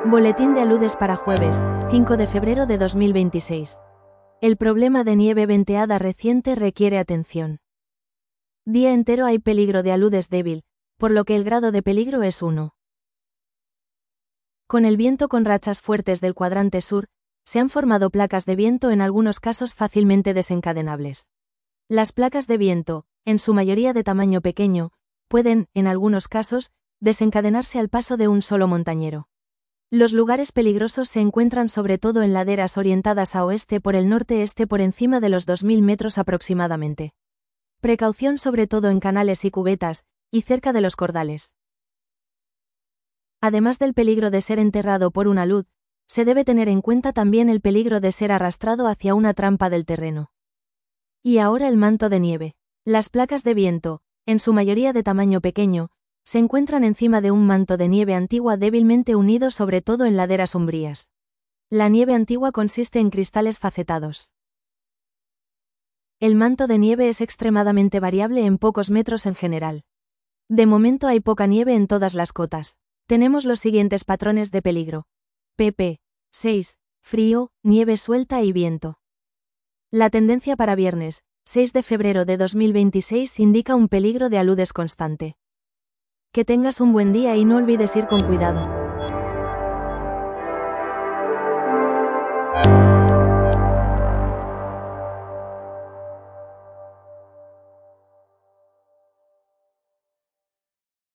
Boletín de aludes para jueves, 5 de febrero de 2026. El problema de nieve venteada reciente requiere atención. Día entero hay peligro de aludes débil, por lo que el grado de peligro es 1. Con el viento con rachas fuertes del cuadrante sur, se han formado placas de viento en algunos casos fácilmente desencadenables. Las placas de viento, en su mayoría de tamaño pequeño, pueden, en algunos casos, desencadenarse al paso de un solo montañero. Los lugares peligrosos se encuentran sobre todo en laderas orientadas a oeste por el norte-este por encima de los 2000 metros aproximadamente. Precaución sobre todo en canales y cubetas, y cerca de los cordales. Además del peligro de ser enterrado por un alud, se debe tener en cuenta también el peligro de ser arrastrado hacia una trampa del terreno. Y ahora el manto de nieve. Las placas de viento, en su mayoría de tamaño pequeño, se encuentran encima de un manto de nieve antigua débilmente unido sobre todo en laderas umbrías. La nieve antigua consiste en cristales facetados. El manto de nieve es extremadamente variable en pocos metros en general. De momento hay poca nieve en todas las cotas. Tenemos los siguientes patrones de peligro. pp. 6. Frío, nieve suelta y viento. La tendencia para viernes, 6 de febrero de 2026 indica un peligro de aludes constante. Que tengas un buen día y no olvides ir con cuidado.